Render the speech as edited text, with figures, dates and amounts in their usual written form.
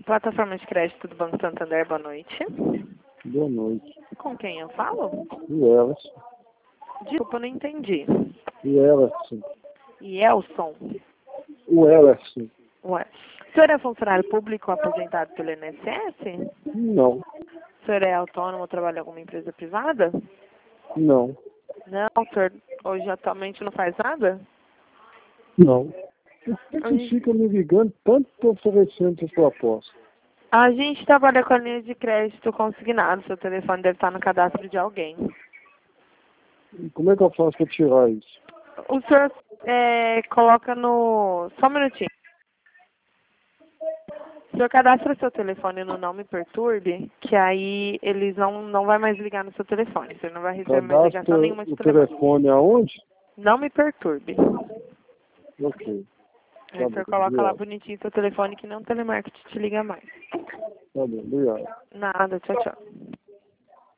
Plataforma de crédito do Banco Santander, boa noite. Boa noite. Com quem eu falo? E Elas? Desculpa, eu não entendi. E Elas? Yelson. O Elas? Ué. O senhor é funcionário público aposentado pelo INSS? Não. O senhor é autônomo ou trabalha em alguma empresa privada? Não. Não, o senhor hoje atualmente não faz nada? Não. Por que fica me ligando tanto para oferecendo essa proposta? A gente trabalha com a linha de crédito consignado. Seu telefone deve estar no cadastro de alguém. E como é que eu faço para tirar isso? O senhor coloca no... Só um minutinho. O senhor cadastra seu telefone no Não Me Perturbe, que aí eles não vai mais ligar no seu telefone. Você não vai receber mais ligação Cadastra nenhuma de o telefone. telefone aonde? Não Me Perturbe. Ok. Aí o senhor coloca lá bonitinho seu telefone que não telemarketing te liga mais. Tá bom, obrigado. Nada, tchau, tchau.